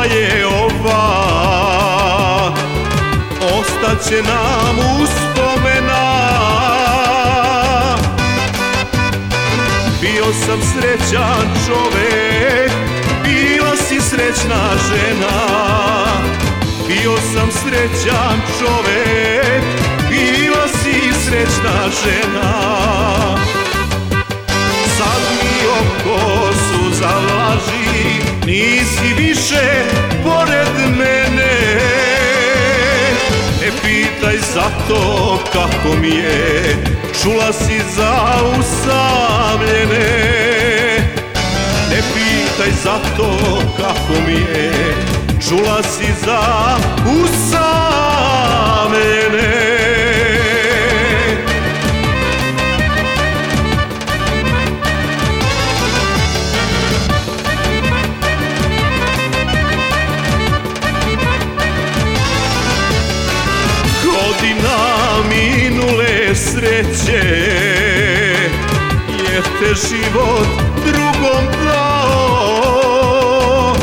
prošla je ova, ostaće nam uspomena. Bio sam srećan čovek, bila si srećna žena. Bio sam srećan čovek, bila si srećna žena. Sad mi oko suza laži, nisi više pored mene. Ne pitaj za to kako mi je, čula si za usamljene. Ne pitaj za to kako mi je, čula si za usamljene. Godina minule sreće, jer te život drugom dao.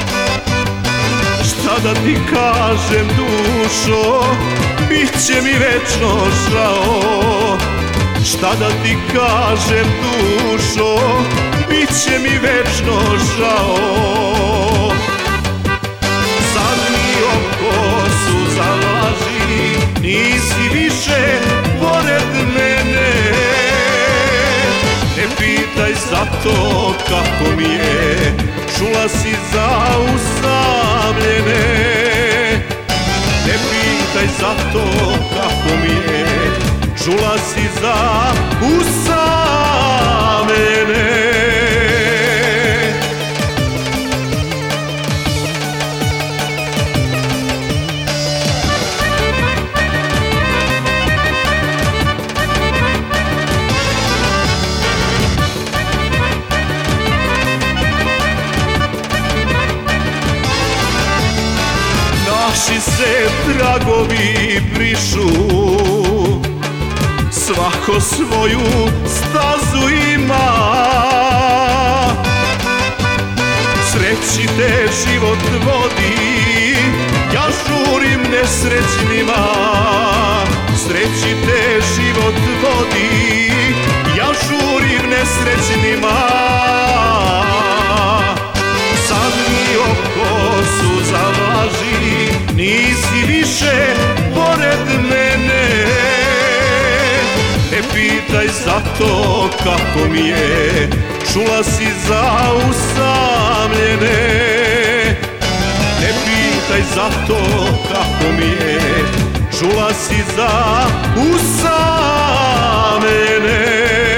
Šta da ti kažem dušo, bit će mi večno žao. Šta da ti kažem dušo, bit će mi večno žao. Sad mi oko suza laži, nisi više pored mene. Ne pitaj za to kako mi je, čula si za usamljene. Ne pitaj za to kako mi je, čula si za usamljene. Naši se tragovi brišu, svako svoju stazu ima. Sreći te život vodi, ja žurim nesrećnima. Sreći te život vodi, ja žurim nesrećnima. Sad mi oko suza laži, nisi više pored mene. Ne pitaj za to kako mi je, čula si za usamljene. Ne pitaj za to kako mi je, čula si za usamljene.